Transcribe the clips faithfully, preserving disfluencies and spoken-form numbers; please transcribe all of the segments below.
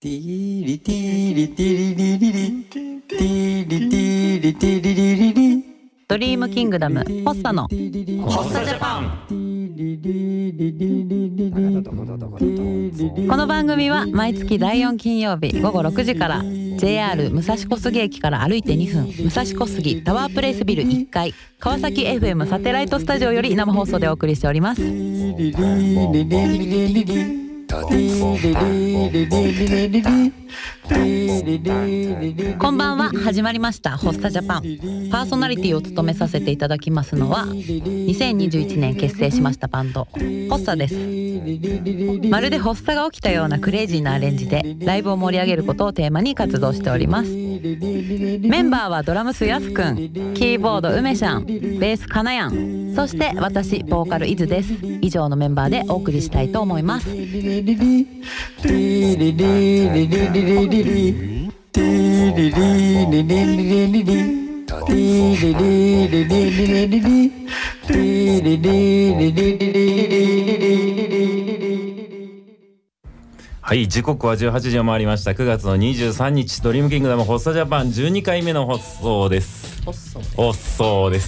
ティリティリティリリリリティリティリティリリリリドリームキングダムホッサのホッサジャパン。この番組は毎月だいよん金曜日午後ろくじから ジェイアール 武蔵小杉駅から歩いてにふん、武蔵小杉タワープレイスビルいっかい川崎 エフエム サテライトスタジオより生放送でお送りしております。こんばんは。始まりましたホッサジャパン。パーソナリティを務めさせていただきますのはにせんにじゅういちねん結成しましたバンドホッサです。まるで発作が起きたようなクレイジーなアレンジでライブを盛り上げることをテーマに活動しております。メンバーはドラムスやすくん、キーボード梅シャン、ベースかなやん、そして私ボーカルイズです。以上のメンバーでお送りしたいと思います。 はい、時刻はじゅうはちじを回りました。くがつのにじゅうさんにちドリームキングダムホッサジャパンじゅうにかいめの放送です。放送です。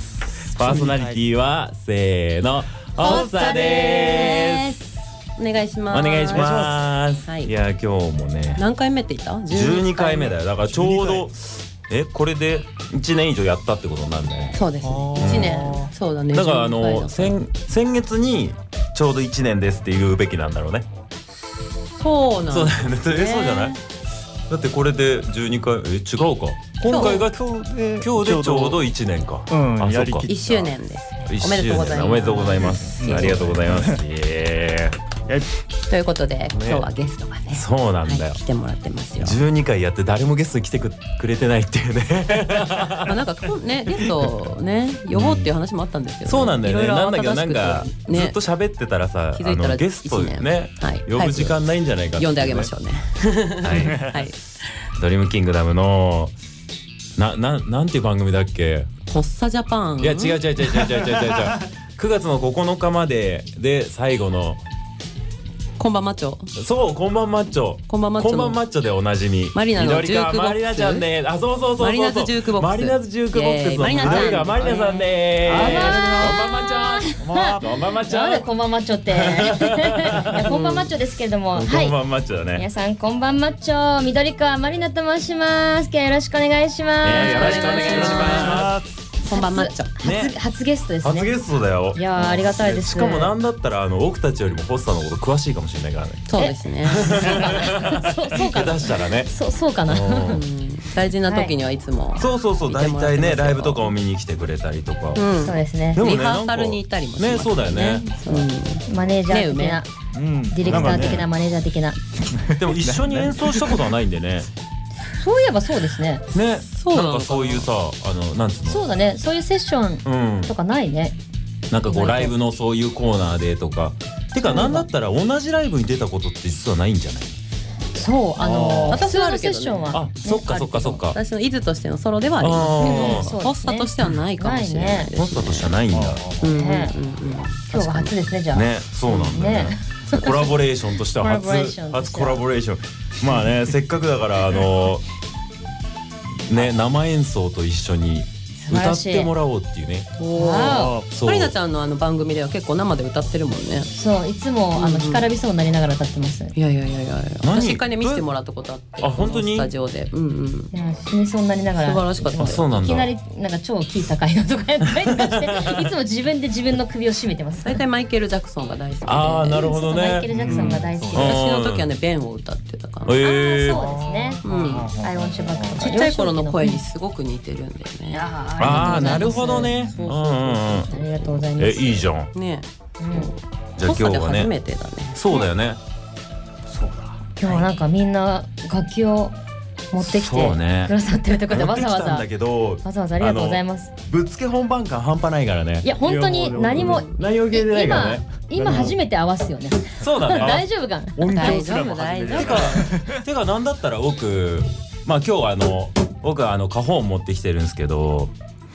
パーソナリティはせーのホッサです。 お願いします。 お願いします。 はい、 いや今日もね何回目って言った？ じゅうにかいめだよ。だからちょうどえこれでいちねん以上やったってことになるんだね。 そうですね、いちねん。そうだね。 だからあの先先月にちょうどいちねんですって言うべきなんだろうね。 そうなんですね。 そうだよね。えそうじゃない？だってこれでじゅうにかいえ違うか。今回が今日で今日でちょうどいちねんか。うん、あ、そうか。 いっしゅうねんですね。おめでとうございます。 おめでとうございます。ありがとうございます。イエーイ。 ということで今日はゲストがね、 そうなんだよ、 はい、来てもらってますよ。 じゅうにかいやって誰もゲストに来て く, くれてないっていうねまあなんかねゲストね呼ぼうっていう話もあったんですけど、ね、 そうなんだよね。なんだけどなんか、 ね、 ずっと喋ってたらさ、 気づいたらあのゲストね、 はい、 呼ぶ時間ないんじゃないかって、ね、 呼んであげましょうねはい、はい、 ドリームキングダムのなななんていう番組だっけ？ ホッサジャパン。 いや違う違う違う違う違う違う違うくがつのここのかまでで最後のこんばんマッチョ。 そう、こんばんマッチョ。 こんばんマッチョ。 こんばんマッチョでおなじみ。 マリナのジュークボックス。 マリナちゃんね。あ、そうそうそうそう。 マリナズジュークボックス。 マリナズジュークボックスの緑川マリナさんね。こんばんマッチョ。こんばんマッチョ。 なんでこんばんマッチョって。いやこんばんマッチョですけれども。 こんばんマッチョだね。 皆さんこんばんマッチョ。緑川マリナと申します。今日はよろしくお願いします。 よろしくお願いします。 こんばんマッチョ。 初初ゲストですね。 初ゲストだよ。 いやありがたいです。 しかもなんだったらあの僕たちよりもホッサのこと詳しいかもしれないからね。 そうですね。 そうそうかな。 出したらね。 そうそうかな。 大事な時にはいつも。 そうそうそう。大体ねライブとかを見に来てくれたりとか。 そうですね。 リハーサルに行ったりもしますね。 そうだよね。 マネージャー的な、ディレクター的なマネージャー的な。 でも一緒に演奏したことはないんでね。 そういえばそうですね。 ね、なんかそういうさ、あのなんつうの。 そうだね、そういうセッションとかないね。 なんかこうライブのそういうコーナーでとか。てかなんだったら同じライブに出たことって実はないんじゃない？ そう、あの私はあるけどね。 あ、そっかそっかそっか。 私のイズとしてのソロではありますけど、ホッサとしてはないかもしれないですね。 ホッサとしてはないんだ。 今日が初ですね、じゃあ。 ね、そうなんだね。コラボレーションとしては初初コラボレーション。まあね、せっかくだからあのね生演奏と一緒に歌ってもらおうっていうね。 マリナちゃんのあの番組では結構生で歌ってるもんね。 そう、いつもあの干からびそうになりながら歌ってます。 いやいやいやいや、私一回ね見せてもらったことあって。 あ、本当に？ スタジオで。うんうん。いや、死にそうになりながら。 素晴らしかった。 そうなんだ。 いきなりなんか超キー高いのとかやったりとかして、いつも自分で自分の首を絞めてます。 大体マイケル・ジャクソンが大好きで。 ああ、なるほどね。 マイケル・ジャクソンが大好きで。 私の時はねベンを歌ってたから。 ええ。 そうですね。うん。アイオンチュバックとか。 ちっちゃい頃の声にすごく似てるんだよね。 ああ、なるほど。なるほどね。 そうそうそう。ありがとうございます。 え、いいじゃん。 ね。 じゃあ今日はね。 初めてだね。 そうだよね。 そうだ。今日はなんかみんな楽器を持ってきてくださってるところでわざわざわざわざありがとうございます。 ぶっつけ本番感半端ないからね。 いや本当に何も何も聞いてないからね。 今初めて合わすよね。 そうだね。 大丈夫か。 大丈夫大丈夫。 てかてかなんだったら僕まあ今日はあの僕はあのカホン持ってきてるんですけど。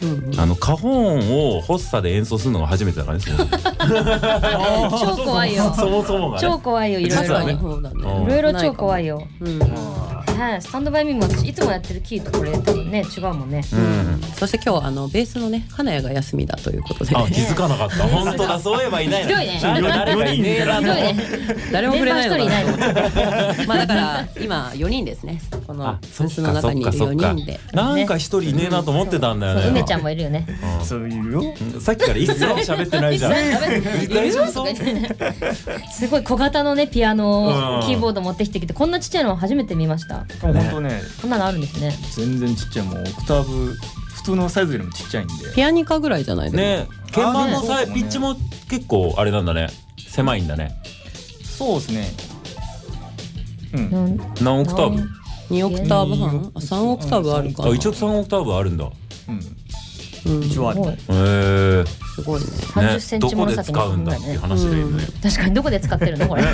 うん、あのカホーンを発作で演奏するのが初めてだからね。 超怖いよ。 そもそもが、ね、 超怖いよ、いろいろ。 ね、 いろいろ超怖いよ。うん、はい、スタンドバイミーも私いつもやってるキーとこれ多分ね違うもんね。 うん、そして今日あのベースのね金谷が休みだということで、 あ、気づかなかった。本当だ、そういえばいないの。 ひどいね。 誰がいいね。 誰も触れないのかな。 まあだから今よにんですね。このブースの中にいるよにんで。 なんか一人いねえなと思ってたんだよね。 梅ちゃんもいるよね。 そういうよ。 さっきから一切喋ってないじゃん。大丈夫？ すごい小型のねピアノキーボード持ってきてきて、こんなちっちゃいの初めて見ました。 本当ね。 こんなのあるんですね。 全然ちっちゃい、もうオクターブ普通のサイズよりもちっちゃいんで。 ピアニカぐらいじゃないね。鍵盤のさピッチも結構あれなんだね。狭いんだね。 そうですね。 うん。何オクターブ？ にオクターブ半？あ、さんオクターブあるか。 あ、一応さんオクターブあるんだ。 うん。一応ある。 へえ。 すごいね。 さんじゅっセンチもの先に。 どこで使うんだっていう話だよね。 確かにどこで使ってるのこれ。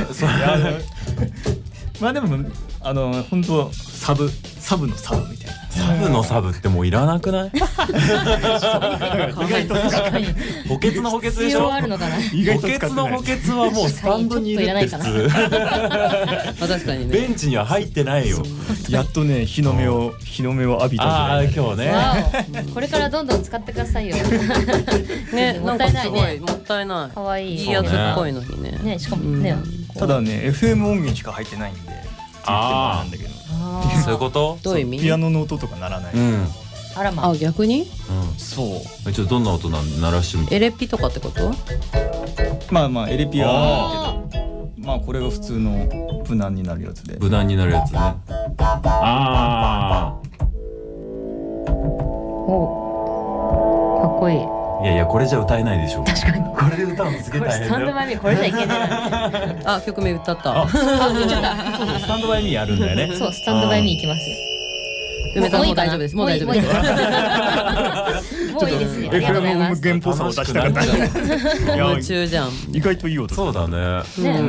まあでもあの本当サブサブのサブみたいな。 サブのサブってもういらなくない？意外と補欠の補欠でしょ？ あるのかな？ 補欠の補欠はもうスタンドにいるって普通。 確かにね。 ベンチには入ってないよ。 やっとね日の目を日の目を浴びたぐらい。 ああ今日ね。これからどんどん使ってくださいよ。 ね、 もったいないね。 もったいない。 可愛い。 いいやつっぽいのにね。 ね、しかもね。 ただね エフエム 音源しか入ってないんで。ああ。なんだけど。 そういうこと？ どういう意味？ ピアノの音とかならない。 あらま。 あ、逆に？ そう。 ちょっとどんな音なん鳴らしてみて。 エレピとかってこと？ まあまあエレピはあるけど、まあこれが普通の無難になるやつで。 無難になるやつね。ああ。 お。かっこいい。 いやいやこれじゃ歌えないでしょ。 確かに。 これで歌うのすげえ大変だよ。 スタンドバイミーこれじゃいけない。 あ、曲名歌った。あ、 スタンドバイミーやるんだよね。 そう、スタンドバイミー行きます。 梅さんもう大丈夫です。もう大丈夫です。 もういいですよ。 エフエム 音源っぽさを出したかった。 夢中じゃん。 意外といい音。 そうだね。 うん、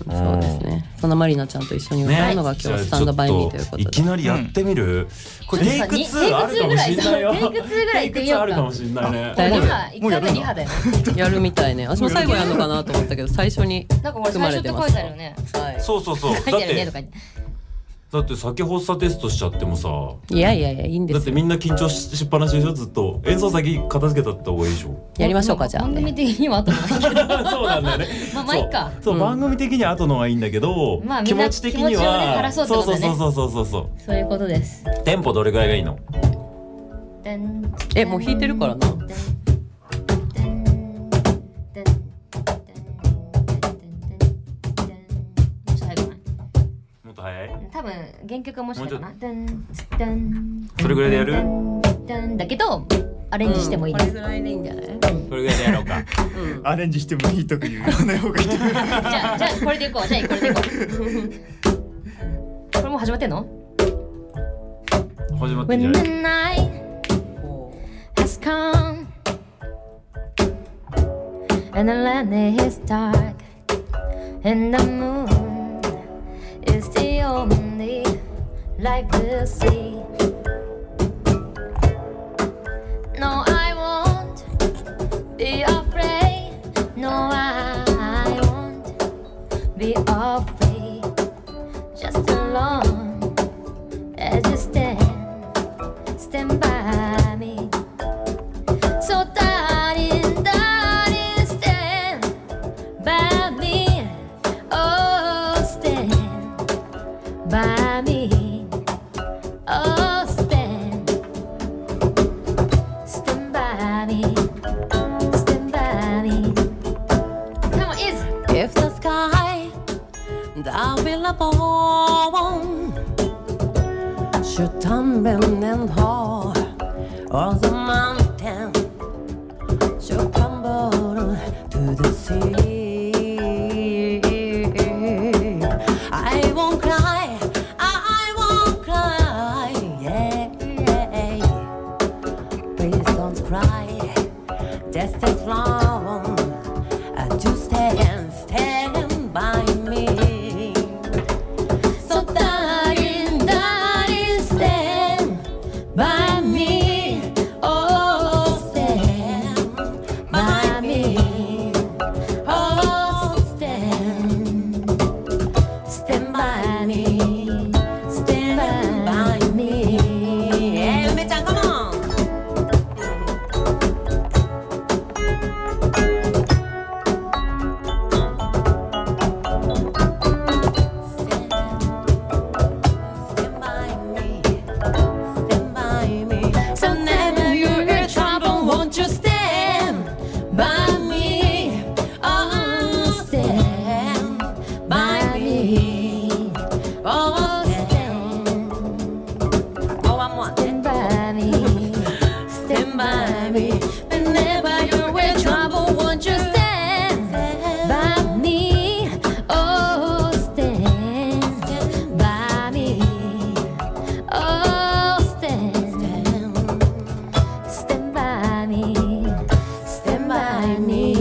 そうですね。そんなマリナちゃんと一緒に歌うのが今日スタンドバイミーということで。 いきなりやってみる。これテイクツーあるかもしれないよ。 テイクツーぐらい行ってみようか。 あるかもしれないね。 大丈夫。 一回目リハだよ。 やるみたいね。私も最後やるのかなと思ったけど最初になんかこれ最初って書いてあるよね。 そうそうそう。 書いてあるねとか。 だって先発作テストしちゃってもさ、 いやいやいやいいんですよ。 だってみんな緊張 し, しっぱなしでしょ。ずっと演奏先片付けたった方がいいでしょ。 やりましょうかじゃあ、 ね、番組的には後のがいいけどそうなんだよねまあまあいいか。 そう、そう、うん、番組的には後のがいいんだけど、まあ、気持ち的には気持ちをね晴らそうってことだね。そうそうそうそうそうそういうことです。 テンポどれぐらいがいいの？ えもう弾いてるからな。 多分原曲はもしかしたかな。 それぐらいでやる？ だけどアレンジしてもいい。 これぐらいでいいんじゃない？ それぐらいでやろうか。 アレンジしてもいいとか言わない方がいい。じゃあじゃあこれでいこう。じゃあこれでいこう。これもう始まってんの？ 始まってんじゃない？ When the night has come and the land is dark and the moon is the only light we'll see. No, I won't be afraid. No, I won't be afraid. Just alone as you stand, stand by me. So darling, darling, stand by me. Oh, stand by me. Oh, stand, stand by me, stand by me. Come on, easy. If the sky that will upon should tumble and fall, or the mountain should crumble to the sea, I won't cry, I won't cry, yeah, yeah. Please don't cry, just as long as you stand, stand by me. So darling, darling, stand by me. Oh, Oh, stand. Oh, one more. Stand by me. Stand by me. Whenever you're in trouble, won't you stand by me? Oh, stand by me. Oh, stand, stand by me, stand by me.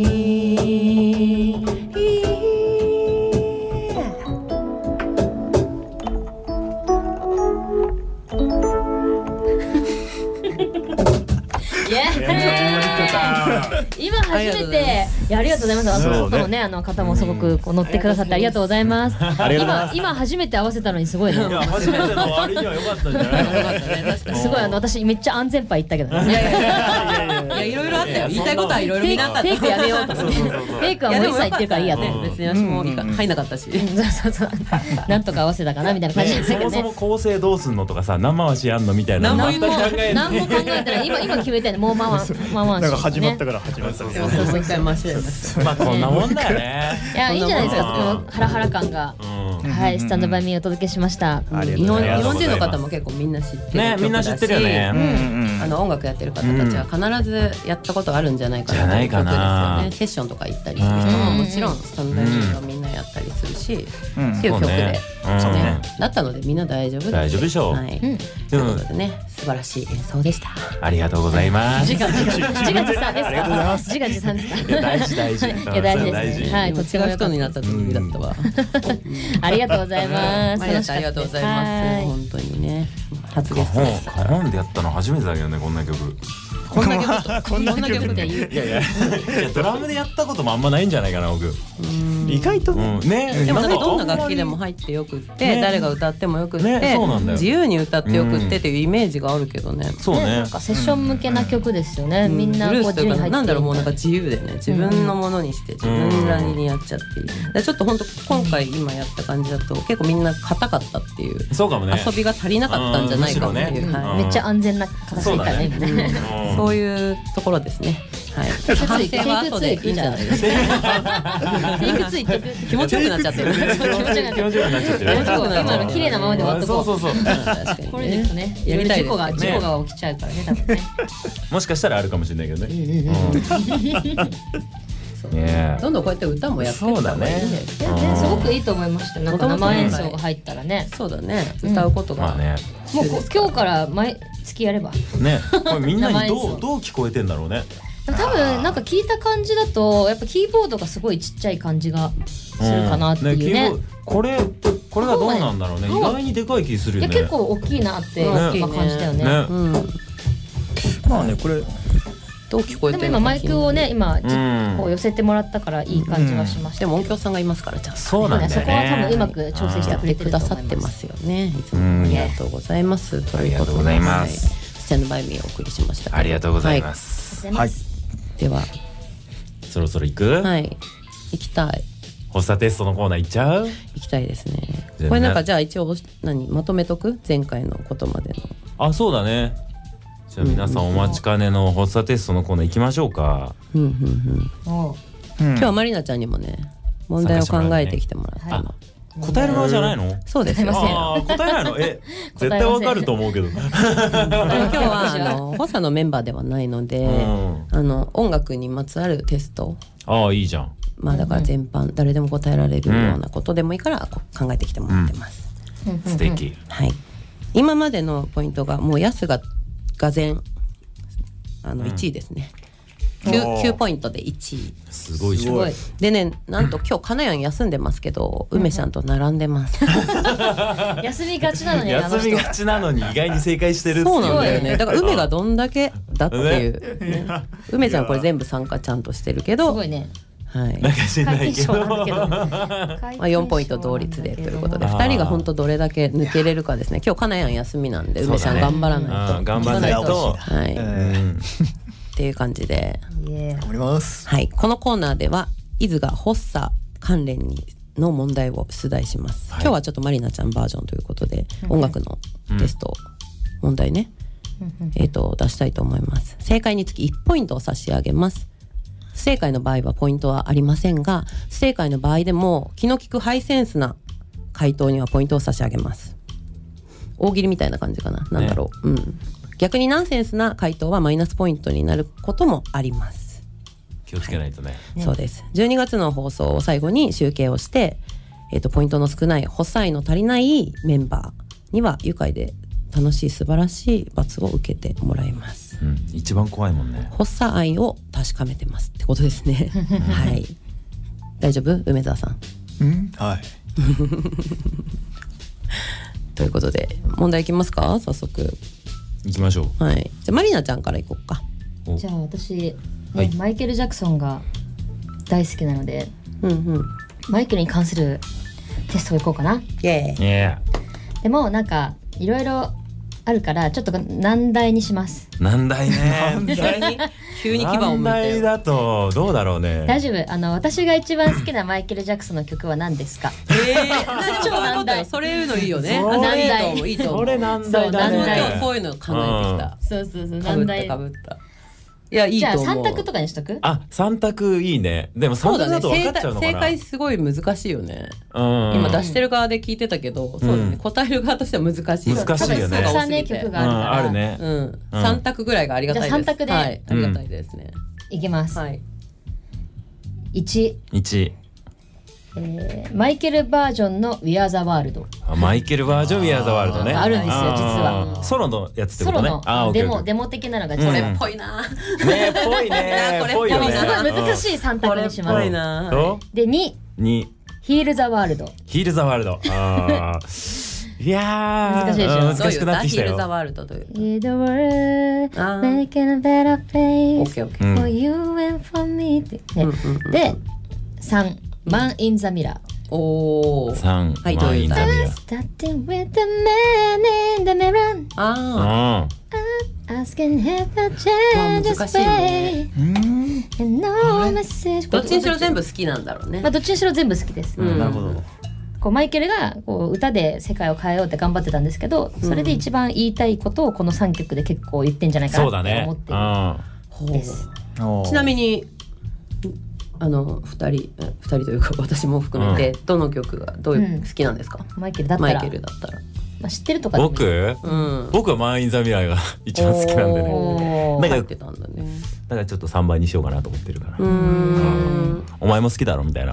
今初めて、いやありがとうございます。あの外のねあの方もすごくこう乗ってくださってありがとうございます。今今初めて合わせたのにすごいね。 いや初めての割には良かったんじゃないすごいあの私めっちゃ安全牌言ったけどね。 いやいやいやいやいろいろあったよ。言いたいことはいろいろ見なかった。 フェイクやめようと思って。フェイクはもう一切言ってるからいいやね。 別に私も入んなかったし。 そうそうそう。なんとか合わせたかなみたいな感じですけどね。 そもそも構成どうすんのとかさ何回しやんのみたいな。 何も考え何も考えてない今今決めてねもうまあまあまあまあなんか始まったから始まったそうそうそう一回回しちゃいました。 まあこんなもんだよね。 いやいいんじゃないですか。ハラハラ感がはいスタンドバイミーお届けしました。 日本日本人の方も結構みんな知ってる曲だし。 ねみんな知ってるよね。 あの音楽やってる方たちは必ずやったことがあるんじゃないかなという曲ですよね。セッションとか行ったりする人ももちろんスタンドバイミーはみんなやったりするしっていう曲でねだったのでみんな大丈夫です。 大丈夫でしょう。 はいということでね素晴らしい演奏でした。 ありがとうございます。 自画自賛ですか。自画自賛ですか。 大事大事。 いや大事ですね。はい、 とっても人になったつもりだったわ。 ありがとうございます。 ありがとうございます。本当にね。初ゲストでした。 カホンでやったの初めてだけどねこんな曲。 こんな曲とこんな曲で言う。 いやいやドラムでやったこともあんまないんじゃないかな僕。 意外とね。 でもなんかどんな楽器でも入ってよくって誰が歌ってもよくって自由に歌ってよくってっていうイメージがあるけどね。 そうね。 なんかセッション向けな曲ですよね。みんなこう自由に入ってなんだろうもうなんか自由でね自分のものにして自分なりにやっちゃっていい。ちょっと本当今回今やった感じだと結構みんな硬かったっていうそうかもね遊びが足りなかったんじゃないかっていうめっちゃ安全な形でいたね。 そういうところですね。はい。反省は後でいいんじゃないですか。 テイクツイ気持ちよくなっちゃってる。 気持ちよくなっちゃってる。 今の綺麗なままで終わっとこう。 そうそうそう。 これですね。やりたい事故が事故が起きちゃうからね多分ね。 もしかしたらあるかもしれないけどね。 どんどんこうやって歌もやってそうだね。 すごくいいと思いました。なんか生演奏が入ったらね。 そうだね。歌うことがもう今日から毎月やれば。 ね。これみんなにどうどう聞こえてんだろうね。 多分なんか聞いた感じだとやっぱキーボードがすごいちっちゃい感じがするかなっていうね。 これこれがどうなんだろうね。意外にでかい気するよね。 結構大きいなって感じたよね。 まあねこれどう聞こえてるのか。 でも今マイクをね今こう寄せてもらったからいい感じはしました。 でも音響さんがいますからじゃあそうなんだよね。 そこは多分うまく調整してくれてくださってますよね。いつもありがとうございます。 ありがとうございます。 スタンドバイミーをお送りしました。 ありがとうございます。 はい。 ではそろそろ行く？ はい行きたい。 発作テストのコーナー行っちゃう？ 行きたいですね。これなんかじゃあ一応何まとめとく前回のことまでの。 あそうだね。じゃあ皆さんお待ちかねの発作テストのコーナー行きましょうか。 うんうんうん。今日はマリナちゃんにもね問題を考えてきてもらったの。 答える側じゃないの？ そうですよ。 あ答えないの？え絶対わかると思うけど。今日はあのホサのメンバーではないので、あの音楽にまつわるテスト。 ああいいじゃん。 まあだから全般誰でも答えられるようなことでもいいから考えてきてもらってます。 素敵。 はい。今までのポイントがもうヤスががぜんあのいちいですね。きゅうポイントでいちい。 すごいじゃん。 でねなんと今日カナヤン休んでますけど梅ちゃんと並んでます。 休みがちなのに休みがちなのに意外に正解してる。 そうなんだよね。だから梅がどんだけだっていう梅ちゃんこれ全部参加ちゃんとしてるけどすごいね。 はい。 なんか知んないけど。 まあよんポイント同率でということでふたりが本当どれだけ抜けれるかですね。今日カナヤン休みなんで梅ちゃん頑張らないと。 頑張らないと。 はい。っていう感じで頑張ります。 はい。このコーナーでは伊豆が発作関連にの問題を出題します。今日はちょっとマリナちゃんバージョンということで音楽のテスト問題ねえっと出したいと思います。正解につきいちポイントを差し上げます。不正解の場合はポイントはありませんが不正解の場合でも気の利くハイセンスな回答にはポイントを差し上げます。大喜利みたいな感じかな、なんだろう、ね、うん、逆にナンセンスな回答はマイナスポイントになることもあります。 気をつけないとね、 はい、そうです。じゅうにがつの放送を最後に集計をして、えーと、ポイントの少ない発作愛の足りないメンバーには愉快で楽しい素晴らしい罰を受けてもらいます、 うん、一番怖いもんね。 発作愛を確かめてますってことですねはい、大丈夫梅沢さん、 うん、はいということで問題いきますか。早速いきましょう。はい、じゃあマリナちゃんからいこうか。 じゃあ私、ね、 はい、 マイケル・ジャクソンが大好きなので、 うんうん、 マイケルに関するテストをいこうかな。 イエーイ。 う。yeah. でもなんかいろいろあるからちょっと難題にします。 難題ね急に牙を向いてよ。 難題だとどうだろうね。 大丈夫。あの私が一番好きなマイケル・ジャクソンの曲は何ですか。 えー、超難題。それ言うのいいよね。 それ難題いいと思う。 それ難題だね。 そう、難題。そういうの考えてきた。 そうそうそう、 難題。かぶった。いや、いいと思う。 じゃあ三択とかにしとく。 あ、三択いいね。でも三択だと分かっちゃうのかな。 正解すごい難しいよね。 うん、 今出してる側で聞いてたけど、そうだね、答える側としては難しい。 難しいよね。 たくさんね曲があるから、うん、 あるね。 うん。三択ぐらいがありがたいです。 じゃあ三択で、 はい、ありがたいですね。 いきます。 はい。 一。 一。 えー、マイケルバージョンの We Are the World。 マイケルバージョン We Are the World ね。 あるんですよ実は。 ソロのやつってことね。 ソロのデモデモ的なのがこれっぽいな。 ねっぽいね。 これっぽいね。すごい難しい三択にします。 これっぽいな。 で二。 二。 Heal the World。 Heal the World。ああ。いや難しいでしょ。 難しくなってきたよ。 Heal the World という。 Heal the world, making a better place for you and for me ってね。で三。Man in the Mirror。 おお。 三。 はい、どういう歌。 Starting with the man in the mirror。 ああ。 Asking him to change his way。No message。 どっちにしろ全部好きなんだろうね。 まあどっちにしろ全部好きです。 なるほど。 こうマイケルがこう歌で世界を変えようって頑張ってたんですけど、それで一番言いたいことをこのさんきょくで結構言ってんじゃないかなって思ってるんです。 ちなみに。あのふたりふたりというか私も含めて、うん、どの曲がどういう、うん、好きなんですか。 マイケルだったらマイケルだったら、 まあ、知ってるとかでもいい。 僕、うん、僕はマン・イン・ザ・ミラーが一番好きなんでね。 なんか入ってたんだね。 だからちょっとさんばいにしようかなと思ってるから。うーん、お前も好きだろみたいな。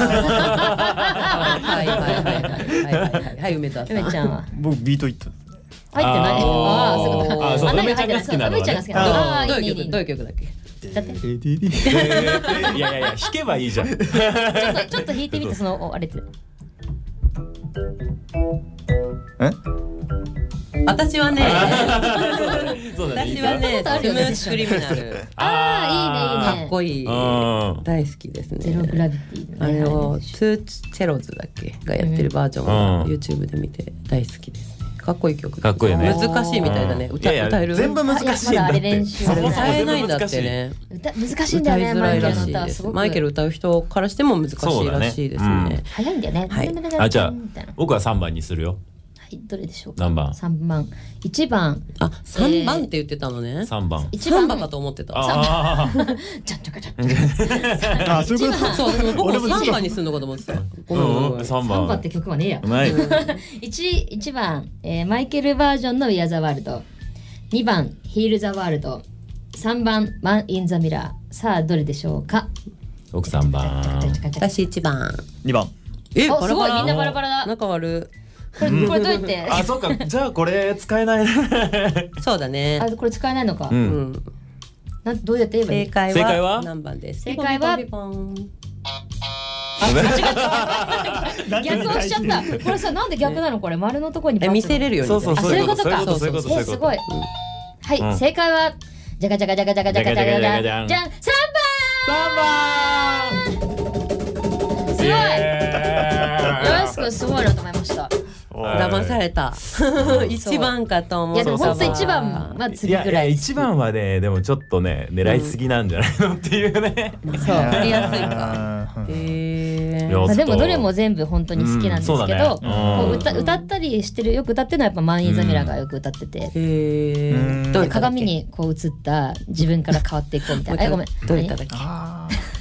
はいはいはいはいはいはい。梅田さん。 梅ちゃんは僕ビートイット入ってない。ああ、そういうこと。 あ、そう、梅ちゃんが好きなのね。 梅ちゃんが好きなの。ああ、いいねいいね。 どういう曲だっけ。 だっていやいやいや、弾けばいいじゃん。ちょっとちょっと弾いてみて、そのあれって。 え？ 私はね、 そうだね、 私はね、スムースクリミナル。 ああ、いいねいいね。 かっこいい。大好きですね。 ゼログラビティ。 あれをツーチェロズだっけがやってるバージョンを YouTube で見て大好きです。かっこいい曲。 かっこいいね。 難しいみたいだね。歌歌える。 全部難しいんだって。 歌えないんだってね。 歌難しいんだよね。マイケルの歌すごく。 マイケル歌う人からしても難しいらしいですね。 早いんだよね。 はい。 あ、じゃあ僕はさんばんにするよ。 はい、どれでしょうか。 何番？ さんばん。いちばん。 あ、さんばんって言ってたのね。 さんばん。 さんばんかと思ってた。 ああ。 ちゃっちゃかちゃっちゃ。 あ、そういうこと。 そう、僕もさんばんにするのかと思ってた。 うん、さんばん。 さんばんって曲はねえや。 ない。 いちばん、えー、マイケルバージョンの We Are the World。にばん、Heal the World。さんばん、Man in the Mirror。さあ、どれでしょうか。 僕さんばん。 私いちばん。 にばん。 え、すごい、みんなバラバラだ。 仲悪い。 これ、これどうやって。 あ、そうか、じゃあこれ使えない。 そうだね。 あ、これ使えないのか。 うん。 なんどうやって言えばいい。 正解は。 正解は何番です。 正解は。逆をしちゃった。これさ、なんで逆なのこれ。丸のところにえ見せれるように。 そうそうそういうことか。 そういうことそういうこと。 すごい。はい、正解はじゃがじゃがじゃがじゃがじゃがじゃがじゃがじゃん。じゃん。さんばん。すごい。よしくすごいなと思いました。 騙された。一番かと思う。 いやでも本当一番は次ぐらい。 一番はね、でもちょっとね狙いすぎなんじゃないのっていうね。 そうやりやすいか。へえ。 まあでもどれも全部本当に好きなんですけど、こう歌歌ったりしてるよく歌ってるのはやっぱマン・イン・ザ・ミラーがよく歌ってて。へえ。鏡にこう映った自分から変わっていこうみたいな。えごめん。 どういっただっけ。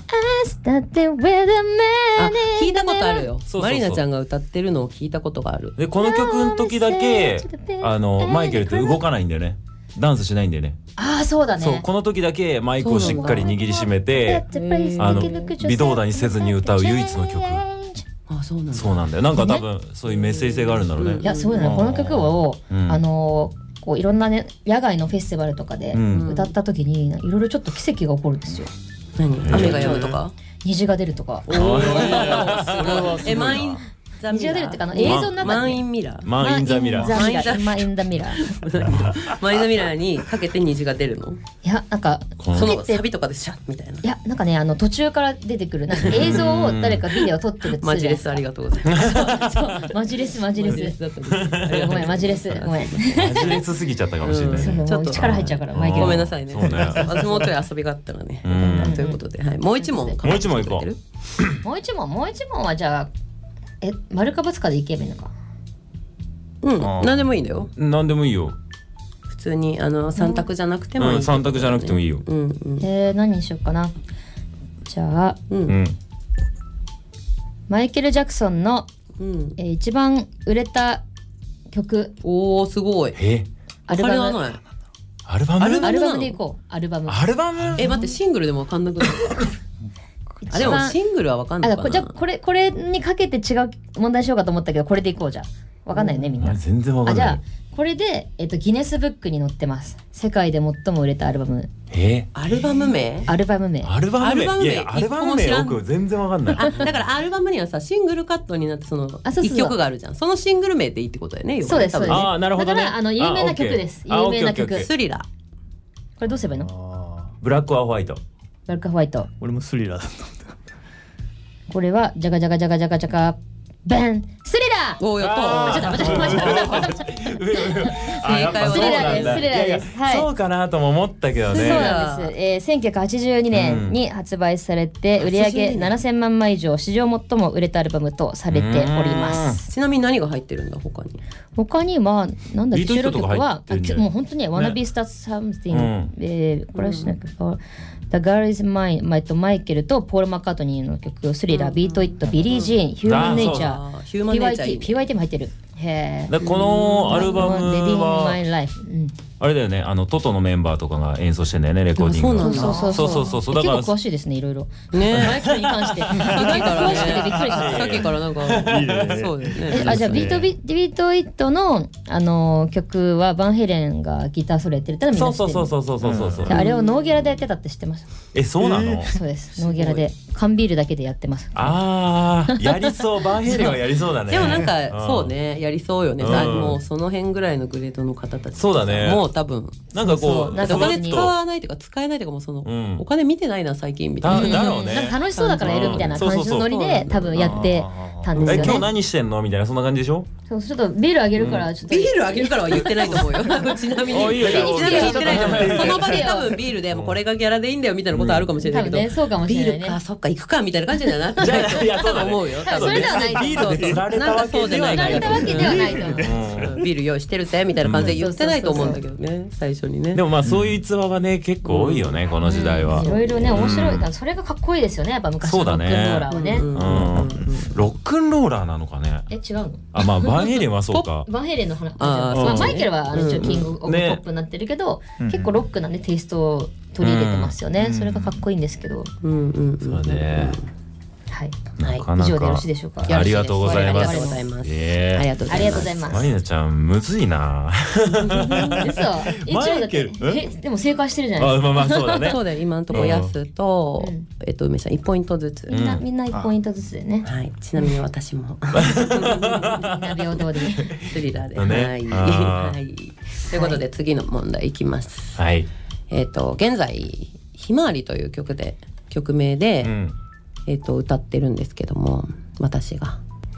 started with a man あ、聞いたことあるよ。 そうそうそうマリナちゃんが歌ってるのを聞いたことがある。 でこの曲の時だけあのマイケルって動かないんだよね。ダンスしないんだよね。 ああそうだね。 そうこの時だけマイクをしっかり握りしめてそうなんだあの微動だにせずに歌う唯一の曲。 あ、そうなんだ。 そうなんだよ。なんか多分そういうメッセージ性があるんだろうね。 いやそうだね。この曲を、 うんあのこういろんなね野外のフェスティバルとかでうん歌った時にいろいろちょっと奇跡が起こるんですよ。 何？雨が止むとか？ 虹が出るとか。 え、満員ザミラー。 虹が出るってかあの映像の中で満員ミラー。 マン・イン・ザ・ミラー。 マインザミラー。マインザミラー。 満員ザミラーにかけて虹が出るの？ いやなんかこのそのかけてサビとかでシャッみたいな。 いやなんかねあの途中から出てくるなんか映像を誰かビデオ撮ってるマジレスありががとうございます。 そうマジレスマジレスだったね。 ごめんマジレスごめんマジレスすぎちゃったかもしれないそうね。 もう力入っちゃうからマイケルごめんなさいね。 そうね私もちょい遊びがあったらね。 うんということで、はい、もう一問。 もう一問行こう。 もう一問もう一問はじゃあえ丸か×かでいけばいいのか。 うん、 あー何でもいいんだよ。 なんでもいいよ。 普通にあの三択じゃなくてもいい。 うん、三択じゃなくてもいいよ。 うんうんえー、何にしようかな。じゃあううんん。 マイケル・ジャクソンの、 うん。 えー一番売れた曲おお、すごい。 え、 アルバムわかりはない。 アルバム？ アルバムアルバムでいこうアルバム。 アルバム？ え、待って、シングルでもわかんなくなった。あ、でもシングルはわかんないかな。 あじゃあこれこれにかけて違う問題しようかと思ったけどこれでいこうじゃあわかんないよねみんな。 あ全然わかんない。 あじゃあこれで、えっと、ギネスブックに載ってます。世界で最も売れたアルバム。 え、 アルバム名？ アルバム名。 アルバム名？ アルバム名いやいやアルバム名一個も知らん僕全然わかんない。 あ、だからアルバムにはさ、シングルカットになってそのあそうそうそう一曲があるじゃん。そのシングル名でいいってことだよね。要はね多分そうですそうです。 あーなるほどねだからあの有名な曲です。 あ有名な曲。 オッケーオッケーオッケースリラー。 これどうすればいいの？ あブラックはホワイト。 ブラックホワイト。 ー俺もスリラーだったこれはジャガジャガジャガジャガジャガバンスリラー。 おお、やったあーちょっと待って待って待って待ってあやっぱそうなんだスリラーですスリラーですいやいやはいそうかなとも思ったけどそうね。 なんです、えー、せんきゅうひゃくはちじゅうにねんに発売されて売上ななせんまんまい以上史上最も売れたアルバムとされております。 ちなみに何が入ってるんだ他に？ 他にはなんだっけ収ビートイットとか録曲は入ってるんじゃないもう本当に Wanna Be Start Something、 うんえーこれはしなきゃ、The Girl Is Mine、まあえっとマイケルとポール・マッカートニーの曲スリラー、ビートイット、ビリー・ジーン、ヒューマン・ネイチャあーヒューマンネイチャーいいー、 ねピーワイティー、ピーワイティー も入ってる。へだからこのアルバム Living は My Life、うんあれだよね。あのトトのメンバーとかが演奏してんだよねレコーディング。 そうなんだそうそうそうそうそうそうだから結構詳しいですねいろいろ。 ねマイケルに関して意外と詳しくてびっくりしちゃった。 さっきからなんかいいねそうだよね。 えあじゃあビートビビートイットのあの曲はバンヘイレンがギターソロやってるってのはみんそうな知ってる。 そうそうそうそうそうそう。 であれをノーギャラでやってたって知ってます？ えそうなの？ そうですノーギャラで缶ビールだけでやってます。 ああやりそうバンヘイレンはやりそうだね。 でもなんうかそうねやりそうよね。 うんさもうその辺ぐらいのグレードの方たちそうだねもう多分なんかこそううなんか別にお金使わないというか使えないというかもうその、 うんお金見てないな最近みただいな。 だろうね。 なんか楽しそうだからやるみたいな感じのノリそうそうそうで多分やってたんですえ今日よね。 何してんのみたいなそんな感じでしょ？ そうちょっとビールあげるからちょっと。 ビールあげるからは言ってないと思うよ。ちなみに。 あいいよいいよちなみに言ってないと思う。 いいよその場で多分ビールでもうこれがギャラでいいんだよみたいなことはあるかもしれないけど。 多分ねそうかもしれないねビールかそっか行くかみたいな感じじゃない。 じゃあいやそうだね思うよ。多分それではないと思うビールで釣られたわけでは釣らないれたわけではないと思う。 うんビール用意してるぜみたいな感じで言ってないと思うんだけどね最初にね。 でもまあそういう逸話はね結構多いよねこの時代は。 いろいろね面白いうんからそれがかっこいいですよねやっぱ昔のロックンそうだねローラーはね。 うんうんロックンローラーなのかね。 え違うの？ あまあバンヘイレンはそうか。 バンヘイレンの話。 あーまあそうマイケルはあの一応キングオブポねップになってるけどうん結構ロックなねテイストを取り入れてますよね。それがかっこいいんですけど。 うんうんうん。 そうだね。 はい。 はいなかなか以上でよろしいでしょうか。 ありがとうございます。 ありがとうございます。 えーありがとうございます。 ありがとうございますマリナちゃんむずいな。 嘘。一応だってマイケルえでも正解してるじゃないですか。 あまあまあそうだね。 そうだよ今のところやすと、 うんえっと梅ちゃんいちポイントずつ、 みんなうんみんないちポイントずつでね。 はいちなみに私もみんな平等で。 スリラーで、 ねはい、 あーはい、ということで次の問題いきます、 はい。 えっ、と現在ひまわりという曲で曲名で、 うん。 えっ、と歌ってるんですけども私が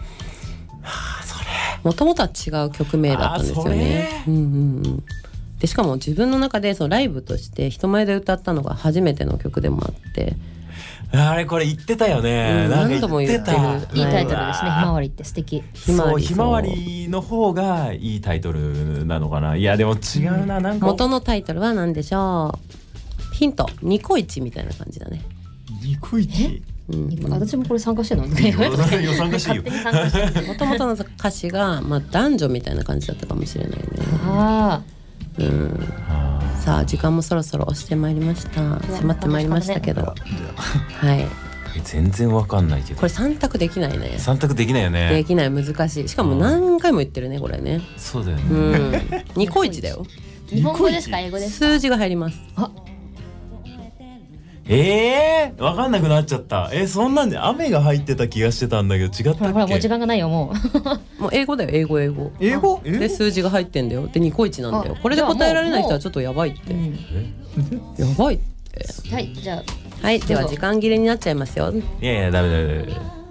もともとは違う曲名だったんですよねあ。 うんうんうんでしかも自分の中でそのライブとして人前で歌ったのが初めての曲でもあってあれこれ言ってたよね。 うんなんか何度も言ってるた。 いいタイトルですね。ひまわりって素敵。 そうひまわりひまわりの方がいいタイトルなのかな。いやでも違うななんか。 元のタイトルは何でしょう。ヒントニコイチみたいな感じだね。 ニコイチ。 私もこれ参加してんの？ 予算がしいよ。 もともとの歌詞が、まあ、男女みたいな感じだったかもしれないね。 あうん、さあ時間もそろそろ押してまいりました。迫ってまいりましたけど、はい。 全然わかんないけど。 これ三択できないね。 三択できないよね。 できない、難しい。しかも何回も言ってるねこれね。 そうだよね。 うん。ニコイチだよ。 日本語ですか英語ですか？ 数字が入ります。 あ。 えー、わかんなくなっちゃった。えー、そんなんで雨が入ってた気がしてたんだけど違ったっけ？ ほらもう時間がないよもう。もう英語だよ英語英語。 英語？ で数字が入ってんだよ。でニコイチなんだよ。これで答えられない人はちょっとやばいって。うん、やばいって。 はいじゃあ。 はいでは時間切れになっちゃいますよ。 いやいやダメダメダメ。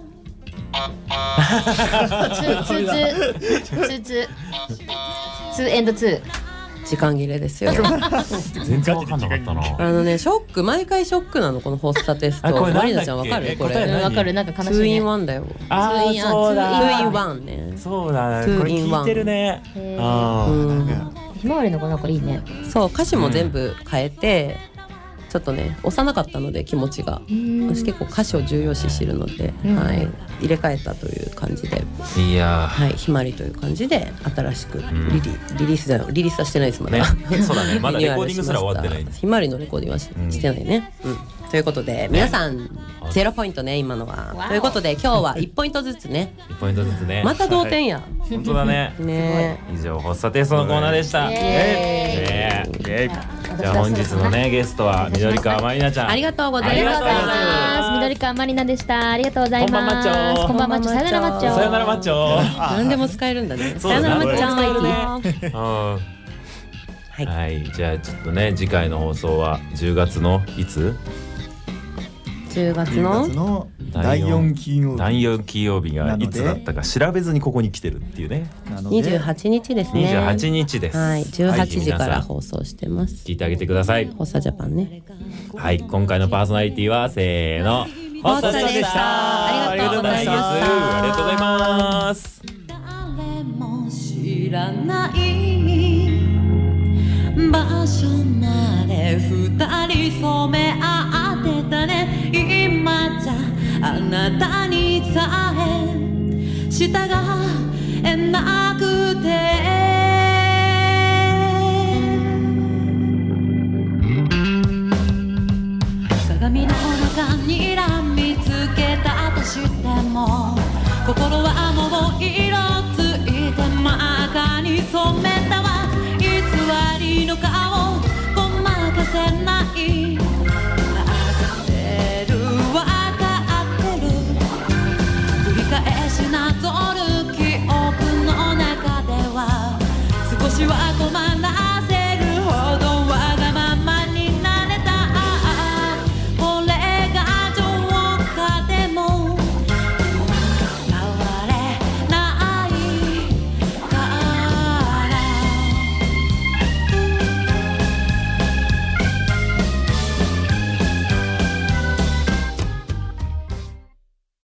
ツーツーツーツーツーツーエンドツー。 時間切れですよ。 全然わかんなかったな。 あのねショック毎回ショックなのこの発作テスト。マリナちゃんわかる？これわかるなんか悲しいね。 ツーインワンだよ。 ああそうだ。 ツーインワンね。 そうだ。これ聞いてるね。ああ。ひまわりの子なんかいいね。 そう歌詞も全部変えて。ちょっとね幼かったので気持ちが私結構歌詞を重要視してるので、はい、入れ替えたという感じでいやはいひまりという感じで新しくリリ、リリースだよリリースはしてないですまだ、 ね、そうだねまだレコーディングすら終わってないひまりのレコーディングは し,、うん、してないね、うん、ということで皆さんゼロポイントね今のはということで今日はいちポイントずつねいちポイントずつねまた同点や、はい、 本当だねね以上発作テストのコーナーでしたイエーイイエーイじゃあ本日のねゲストは緑川まりなちゃんありがとうございます緑川まりなでしたありがとうございますこんばんマッチョこんばんマッチョさよならマッチョさよならマッチョ何でも使えるんだねさよならマッチョはい、はい、じゃあちょっとね次回の放送はじゅうがつのいつじゅうがつのだいよん金曜日だいよん金曜日がいつだったか調べずにここに来てるっていうねにじゅうはちにちですねにじゅうはちにちですはいじゅうはちじから放送してます聞いてあげてくださいホッサジャパンねはい今回のパーソナリティはせーのホッサでしたありがとうございますありがとうございます誰も知らない場所まで二人染め合ってたね今じゃあなたにさえ従えない